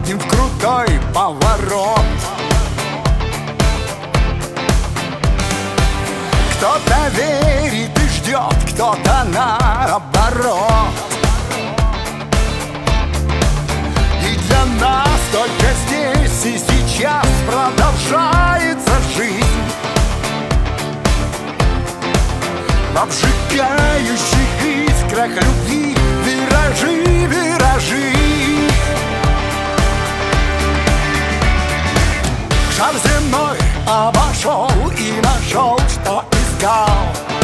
входим в крутой поворот. Кто-то верит и ждет, кто-то наоборот. И для нас только здесь и сейчас продолжается жизнь. В обжигающих искрах любви виражи, виражи. Шар земной обошел и нашел, что искал.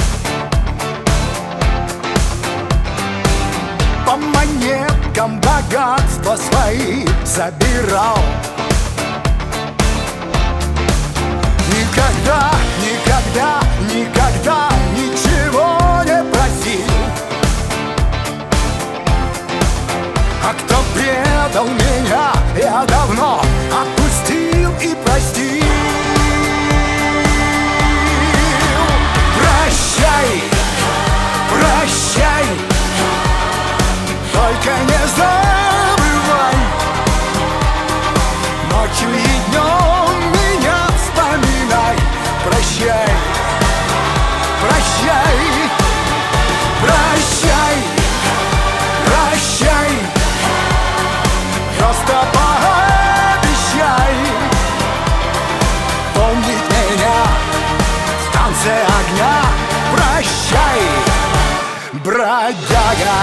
По монеткам богатства свои забирал. Никогда, никогда, никогда ничего не просил. А кто предал меня, я давно отпустил и простил. Прощай, прощай, только не забывай. Ночью и днем меня вспоминай. Прощай, прощай, прощай, прощай. Просто пообещай помнить меня в танце огня. Прощай, бродяга.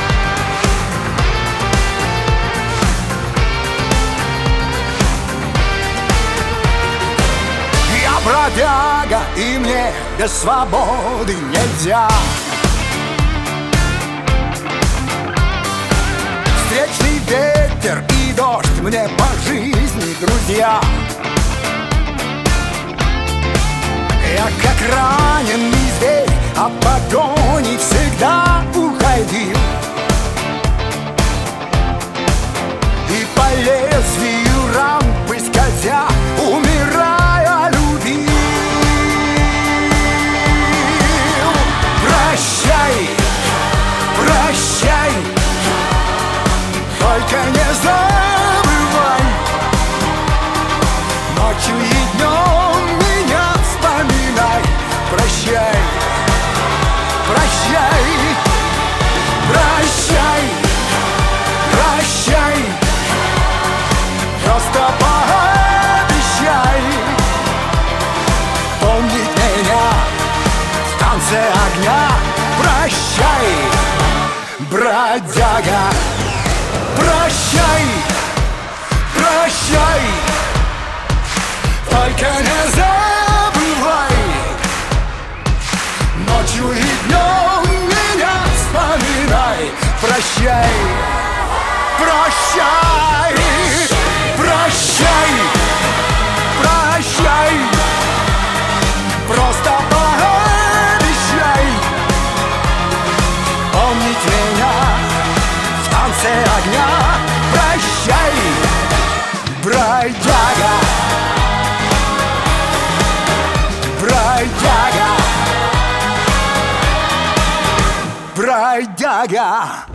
Я бродяга, и мне без свободы нельзя. Встречный ветер и дождь мне по жизни друзья. Я как раненый зверь от погони всегда уходил. И по лезвию рампы скользя, умирая, любил. Прощай, прощай, только не забывай. Ночью и днем меня вспоминай. Прощай, прощай, прощай, прощай. Просто пообещай помнить меня в танце огня. Прощай, бродяга. Прощай, прощай, только не забывай. Ночью и днем меня вспоминай. Прощай, прощай, прощай, прощай. Просто пообещай помнить меня в танце огня. Прощай, бродяга, бродяга, бродяга.